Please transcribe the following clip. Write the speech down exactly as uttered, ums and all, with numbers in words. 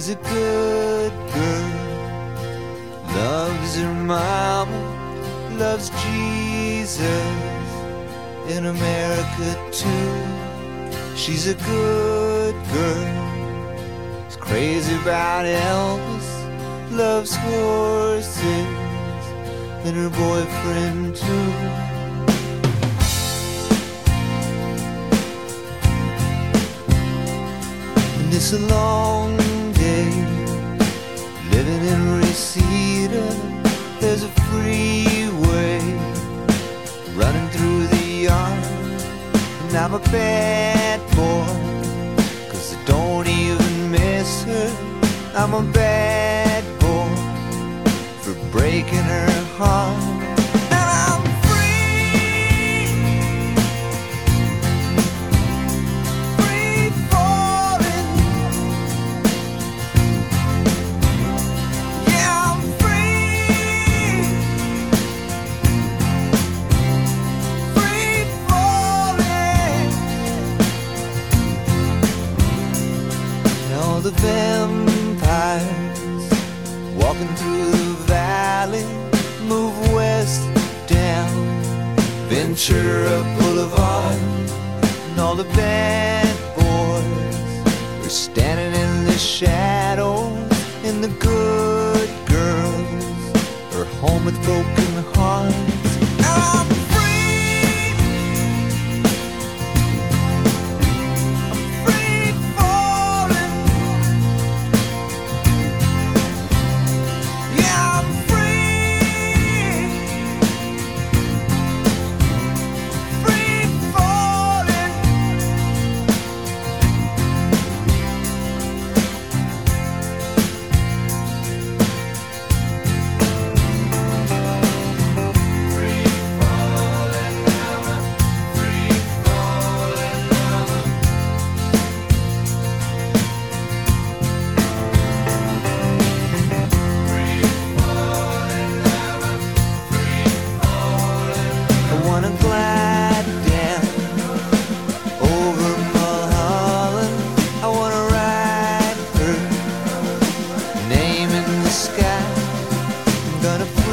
She's a good girl, loves her mama, loves Jesus, in America too. She's a good girl, is crazy about Elvis, loves horses, and her boyfriend too. And it's a long day, living in Reseda. There's a freeway running through the yard, and I'm a bad boy, 'cause I don't even miss her. I'm a bad boy for breaking her heart. And I'm free, free falling. Yeah, I'm free, free falling. And all the vampires walking through the valley move west down Ventura Boulevard, and all the bad boys are standing in the shadows, and the good girls are home with broken hearts. I'm free, I'm free falling. Yeah, I'm free, free falling. Free falling now, free falling now. Free falling now, free falling. I wanna glide down over Mulholland. I wanna write her name in the sky. I'm gonna